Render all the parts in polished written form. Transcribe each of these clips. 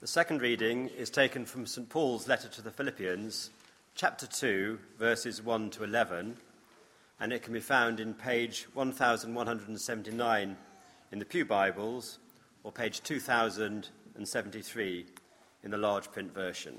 The second reading is taken from St. Paul's letter to the Philippians, chapter 2, verses 1 to 11, and it can be found in page 1179 in the Pew Bibles or page 2073 in the large print version.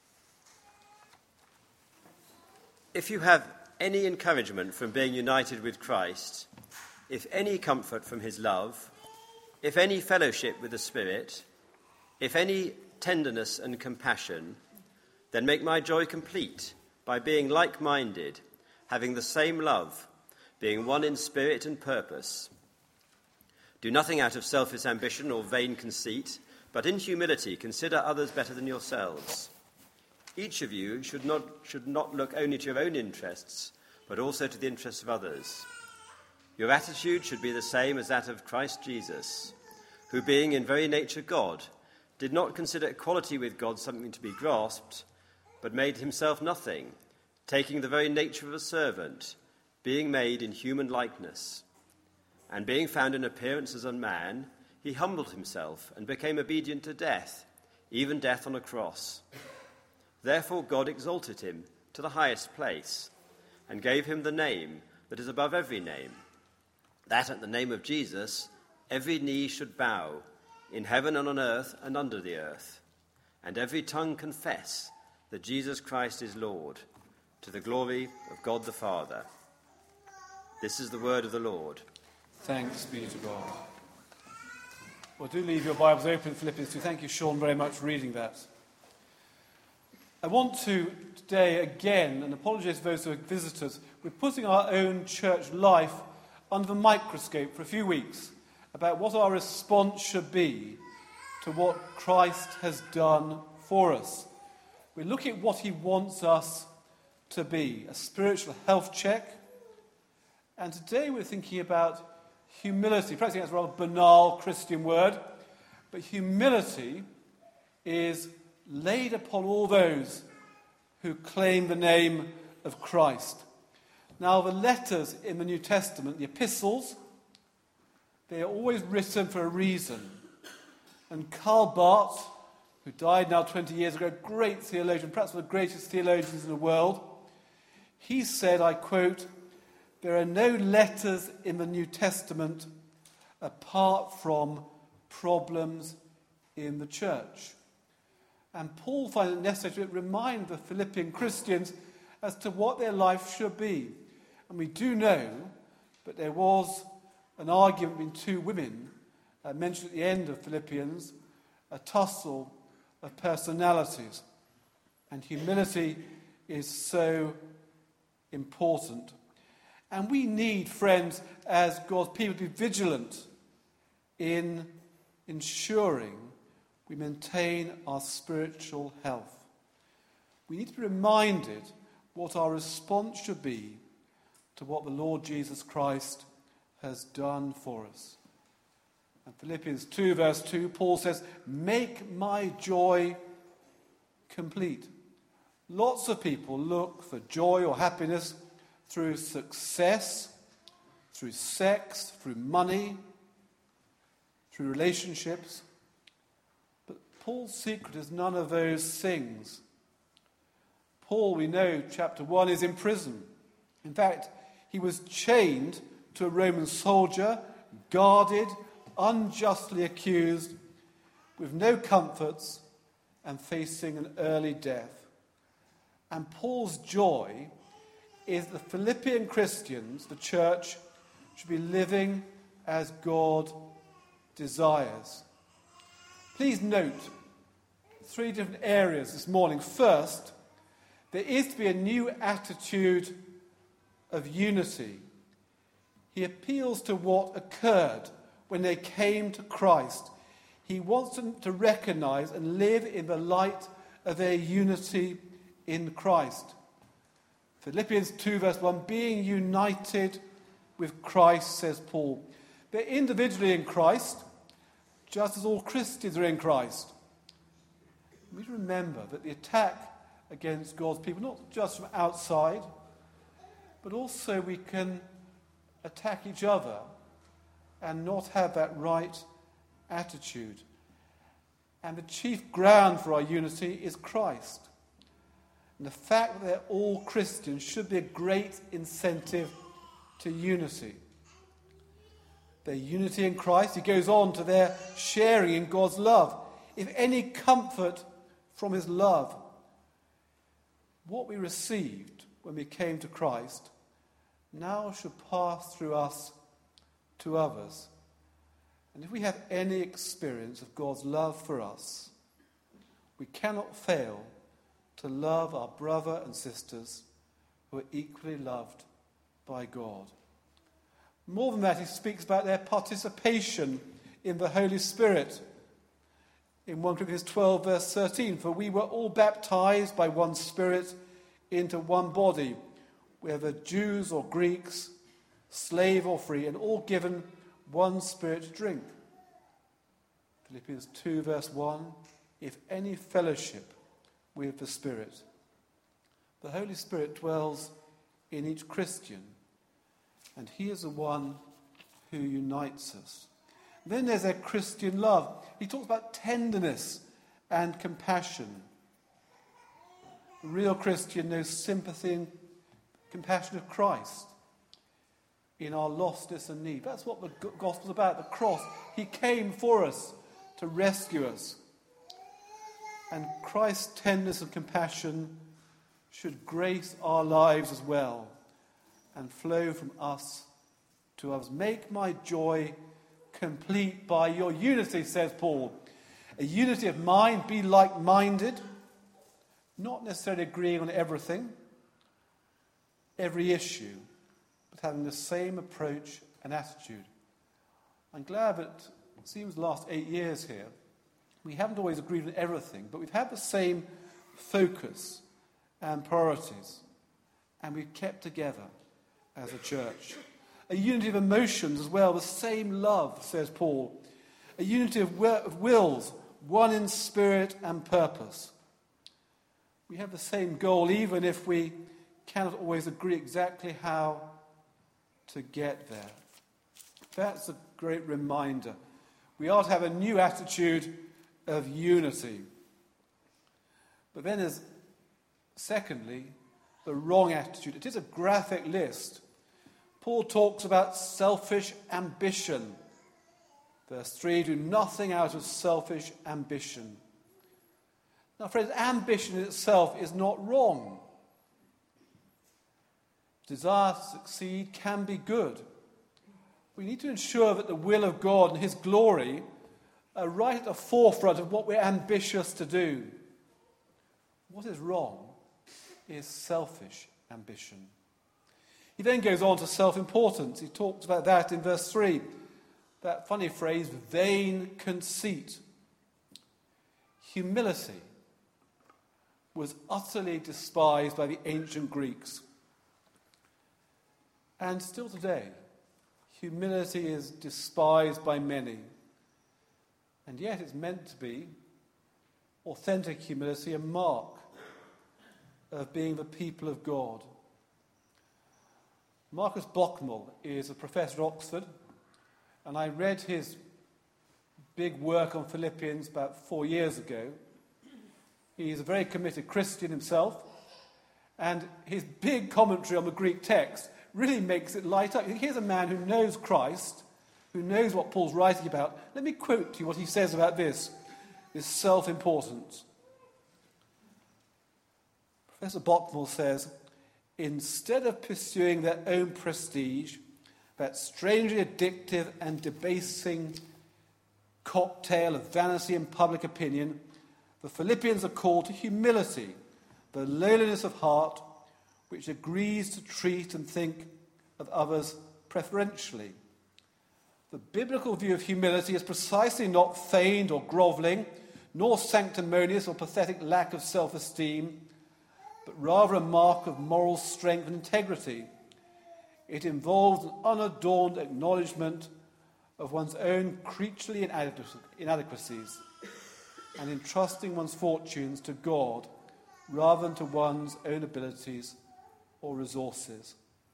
If you have any encouragement from being united with Christ, if any comfort from his love, if any fellowship with the Spirit, if any tenderness and compassion, then make my joy complete by being like-minded, having the same love, being one in spirit and purpose. Do nothing out of selfish ambition or vain conceit, but in humility consider others better than yourselves. Each of you should not look only to your own interests, but also to the interests of others. Your attitude should be the same as that of Christ Jesus, who, being in very nature God, did not consider equality with God something to be grasped, but made himself nothing, taking the very nature of a servant, being made in human likeness. And being found in appearance as a man, he humbled himself and became obedient to death, even death on a cross. Therefore God exalted him to the highest place, and gave him the name that is above every name, that at the name of Jesus every knee should bow, in heaven and on earth and under the earth, and every tongue confess that Jesus Christ is Lord, to the glory of God the Father. This is the word of the Lord. Thanks be to God. Well, do leave your Bibles open, Philippians 2. Thank you, Sean, very much for reading that. I want to today again, and apologize to those who are visitors, we're putting our own church life under the microscope for a few weeks about what our response should be to what Christ has done for us. We're looking at what he wants us to be, a spiritual health check. And today we're thinking about humility. Perhaps that's a rather banal Christian word, but humility is laid upon all those who claim the name of Christ. Now, the letters in the New Testament, the epistles, they are always written for a reason. And Karl Barth, who died now 20 years ago, great theologian, perhaps one of the greatest theologians in the world, he said, I quote, "There are no letters in the New Testament apart from problems in the church." And Paul finds it necessary to remind the Philippian Christians as to what their life should be. And we do know that there was an argument between two women mentioned at the end of Philippians, a tussle of personalities. And humility is so important. And we need, friends, as God's people, to be vigilant in ensuring we maintain our spiritual health. We need to be reminded what our response should be to what the Lord Jesus Christ has done for us. And Philippians 2 verse 2, Paul says, "Make my joy complete." Lots of people look for joy or happiness through success, through sex, through money, through relationships. But Paul's secret is none of those things. Paul, we know, chapter 1, is in prison. In fact, he was chained to a Roman soldier, guarded, unjustly accused, with no comforts, and facing an early death. And Paul's joy is the Philippian Christians, the church, should be living as God desires. Please note 3 different areas this morning. First, there is to be a new attitude of unity. He appeals to what occurred when they came to Christ. He wants them to recognize and live in the light of their unity in Christ. Philippians 2 verse 1, being united with Christ, says Paul. They're individually in Christ, just as all Christians are in Christ. We remember that the attack against God's people, not just from outside, but also we can attack each other and not have that right attitude. And the chief ground for our unity is Christ. And the fact that they're all Christians should be a great incentive to unity. Their unity in Christ, he goes on to their sharing in God's love. If any comfort from his love, what we received when we came to Christ now should pass through us to others. And if we have any experience of God's love for us, we cannot fail to love our brother and sisters who are equally loved by God. More than that, he speaks about their participation in the Holy Spirit. In 1 Corinthians 12, verse 13, for we were all baptized by one Spirit into one body, whether Jews or Greeks, slave or free, and all given one Spirit to drink. Philippians 2, verse 1, if any fellowship with the Spirit. The Holy Spirit dwells in each Christian, and he is the one who unites us. Then there's their Christian love. He talks about tenderness and compassion. The real Christian knows sympathy and compassion of Christ in our lostness and need. That's what the gospel's about, the cross. He came for us to rescue us. And Christ's tenderness and compassion should grace our lives as well and flow from us to others. Make my joy complete by your unity, says Paul. A unity of mind, be like-minded, not necessarily agreeing on everything, every issue, but having the same approach and attitude. I'm glad that it seems the last 8 years here, we haven't always agreed on everything, but we've had the same focus and priorities, and we've kept together as a church. A unity of emotions as well, the same love, says Paul. A unity of wills, one in spirit and purpose. We have the same goal, even if we cannot always agree exactly how to get there. That's a great reminder. We are to have a new attitude of unity. But then there's, secondly, the wrong attitude. It is a graphic list. Paul talks about selfish ambition. Verse 3, do nothing out of selfish ambition. Now, friends, ambition in itself is not wrong. Desire to succeed can be good. We need to ensure that the will of God and his glory are right at the forefront of what we're ambitious to do. What is wrong is selfish ambition. He then goes on to self-importance. He talks about that in verse 3. That funny phrase, vain conceit. Humility was utterly despised by the ancient Greeks. And still today, humility is despised by many. And yet it's meant to be, authentic humility, a mark of being the people of God. Marcus Bockmull is a professor at Oxford, and I read his big work on Philippians about 4 years ago. He's a very committed Christian himself, and his big commentary on the Greek text really makes it light up. Here's a man who knows Christ, who knows what Paul's writing about. Let me quote to you what he says about this self-importance. Professor Bockmull says, instead of pursuing their own prestige, that strangely addictive and debasing cocktail of vanity and public opinion, the Philippians are called to humility, the lowliness of heart, which agrees to treat and think of others preferentially. The biblical view of humility is precisely not feigned or grovelling, nor sanctimonious or pathetic lack of self-esteem, but rather a mark of moral strength and integrity. It involves an unadorned acknowledgement of one's own creaturely inadequacies and entrusting one's fortunes to God rather than to one's own abilities or resources.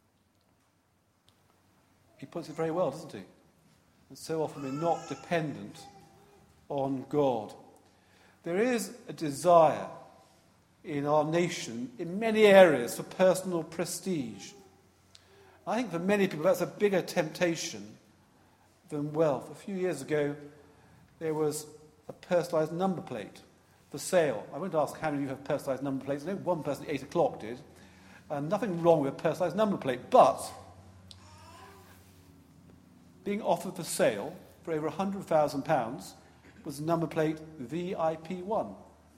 He puts it very well, doesn't he? And so often we're not dependent on God. There is a desire in our nation, in many areas, for personal prestige. I think for many people that's a bigger temptation than wealth. A few years ago, there was a personalised number plate for sale. I won't ask how many of you have personalised number plates. I know one person at 8 o'clock did. Nothing wrong with a personalised number plate, but being offered for sale for over £100,000 was the number plate VIP1.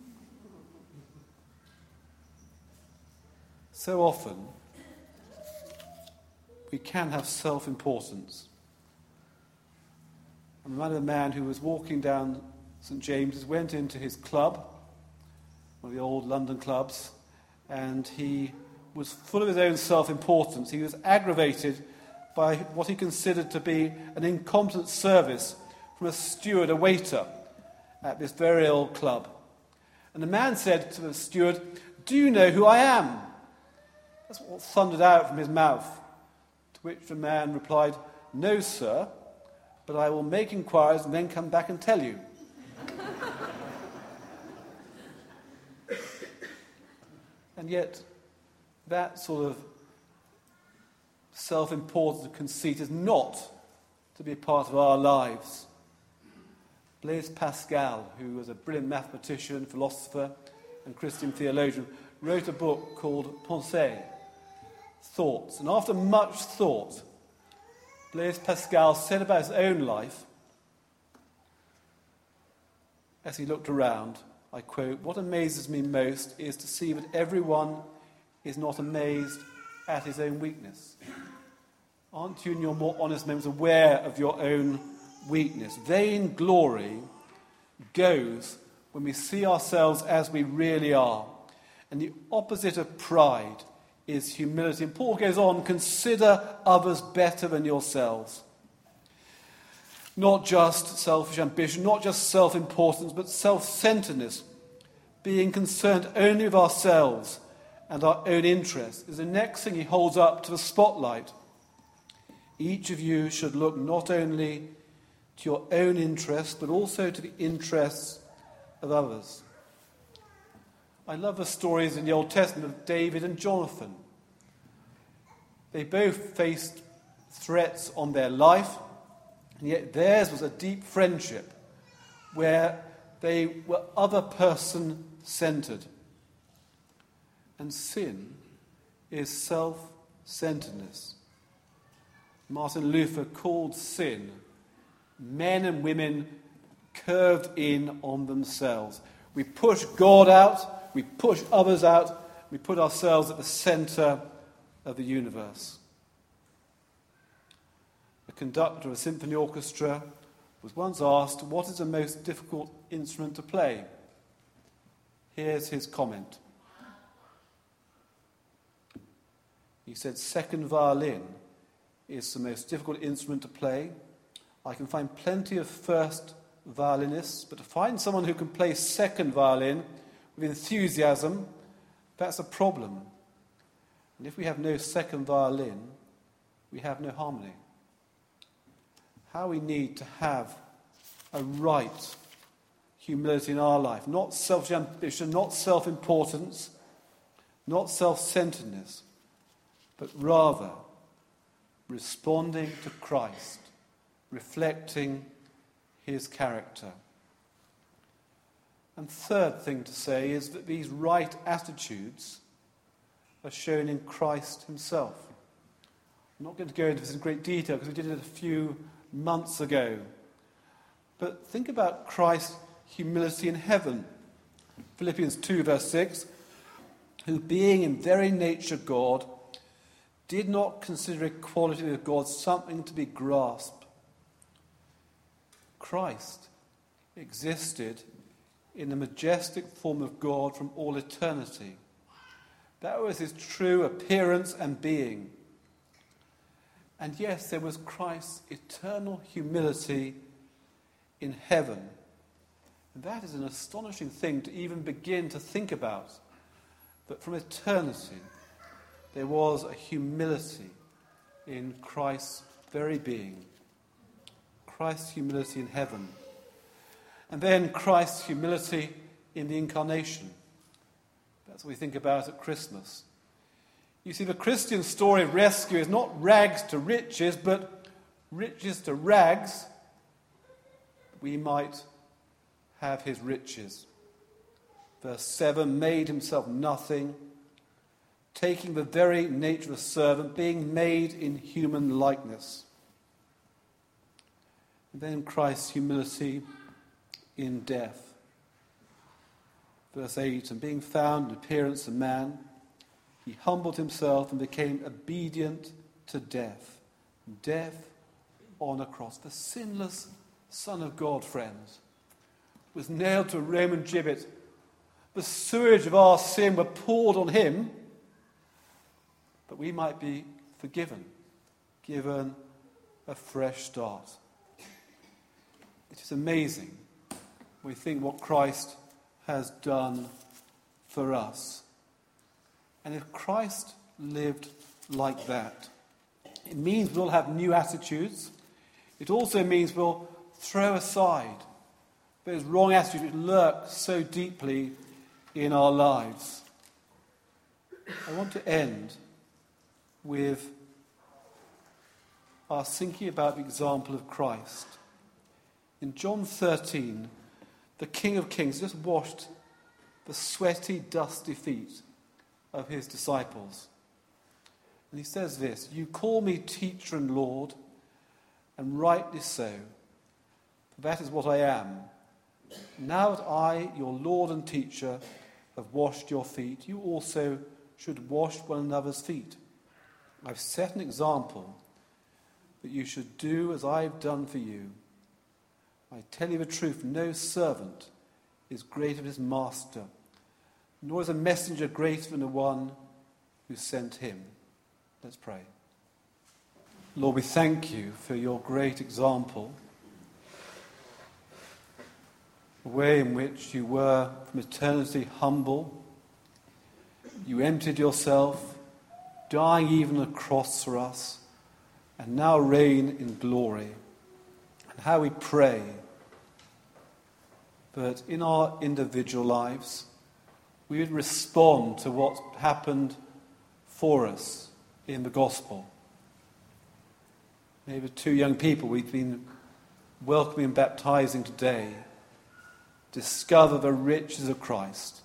So often, we can have self-importance. I remember a man who was walking down St. James's, went into his club, one of the old London clubs, and he was full of his own self-importance. He was aggravated by what he considered to be an incompetent service from a steward, a waiter, at this very old club. And the man said to the steward, "Do you know who I am?" That's what thundered out from his mouth. To which the man replied, "No, sir, but I will make inquiries and then come back and tell you." And yet, that sort of self-importance and conceit is not to be a part of our lives. Blaise Pascal, who was a brilliant mathematician, philosopher, and Christian theologian, wrote a book called Pensées, Thoughts. And after much thought, Blaise Pascal said about his own life, as he looked around, I quote, "What amazes me most is to see that everyone is not amazed at his own weakness." Aren't you in your more honest moments aware of your own weakness? Vain glory goes when we see ourselves as we really are. And the opposite of pride is humility. And Paul goes on, "Consider others better than yourselves." Not just selfish ambition, not just self-importance, but self-centeredness. Being concerned only with ourselves and our own interests is the next thing he holds up to the spotlight. Each of you should look not only to your own interests, but also to the interests of others. I love the stories in the Old Testament of David and Jonathan. They both faced threats on their life, and yet theirs was a deep friendship where they were other person-centered. And sin is self-centeredness. Martin Luther called sin men and women curved in on themselves. We push God out, we push others out, we put ourselves at the center of the universe. The conductor of a symphony orchestra was once asked, "What is the most difficult instrument to play?" Here's his comment. He said, "Second violin is the most difficult instrument to play. I can find plenty of first violinists, but to find someone who can play second violin with enthusiasm, that's a problem. And if we have no second violin, we have no harmony." How we need to have a right humility in our life, not selfish ambition, not self-importance, not self-centeredness, but rather responding to Christ, reflecting his character. And third thing to say is that these right attitudes are shown in Christ himself. I'm not going to go into this in great detail because we did it a few months ago. But think about Christ's humility in heaven. Philippians 2 verse 6, "Who being in very nature God, did not consider equality with God something to be grasped." Christ existed in the majestic form of God from all eternity. That was his true appearance and being. And yes, there was Christ's eternal humility in heaven. And that is an astonishing thing to even begin to think about. That from eternity, there was a humility in Christ's very being. Christ's humility in heaven. And then Christ's humility in the incarnation. That's what we think about at Christmas. You see, the Christian story of rescue is not rags to riches, but riches to rags. We might have his riches. Verse 7, made himself nothing, taking the very nature of a servant, being made in human likeness. And then Christ's humility in death. Verse 8, and being found in appearance a man, he humbled himself and became obedient to death. Death on a cross. The sinless Son of God, friends, was nailed to a Roman gibbet. The sewage of our sin were poured on him, but we might be forgiven, given a fresh start. It is amazing when we think what Christ has done for us. And if Christ lived like that, it means we'll have new attitudes. It also means we'll throw aside those wrong attitudes which lurk so deeply in our lives. I want to end with our thinking about the example of Christ. In John 13, the King of Kings just washed the sweaty, dusty feet of his disciples. And he says this, you call me teacher and Lord, and rightly so, for that is what I am. Now that I, your Lord and teacher, have washed your feet, you also should wash one another's feet. I've set an example that you should do as I've done for you. I tell you the truth, no servant is greater than his master, nor is a messenger greater than the one who sent him. Let's pray. Lord, we thank you for your great example, the way in which you were from eternity humble. You emptied yourself, dying even on a cross for us, and now reign in glory. And how we pray that in our individual lives we would respond to what happened for us in the gospel. Maybe 2 young people we've been welcoming and baptizing today discover the riches of Christ.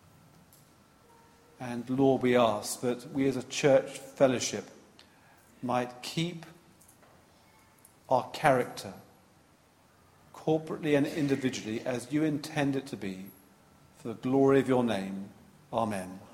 And Lord, we ask that we as a church fellowship might keep our character corporately and individually as you intend it to be, for the glory of your name. Amen.